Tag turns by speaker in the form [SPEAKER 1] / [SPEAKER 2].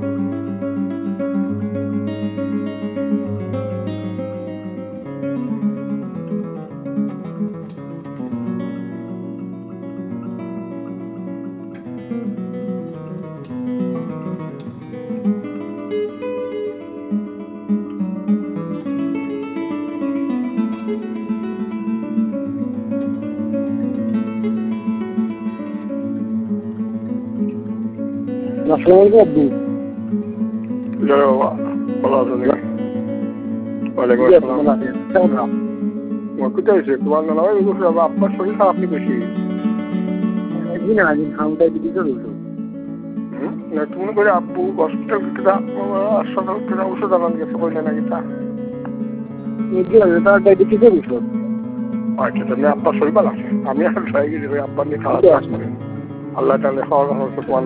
[SPEAKER 1] আসসালামু আলাইকুম আব্বু।
[SPEAKER 2] ভালো আছো নাকি? ওয়ালাইকুম আসসালাম। কোথায় হয়েছে তোমার নানা ভাই? আপনার শরীর খারাপ নেই বেশি? না তুমি করে আব্বু হসপিটাল ওষুধ আনান গেছে বললে নাকি তা? আচ্ছা তাহলে আপনার শরীর ভালো আছে। আমি আর ভয় গেছি আব্বার নিয়ে খাওয়া দাওয়া করে আল্লাহ তাহলে খাওয়া তোমার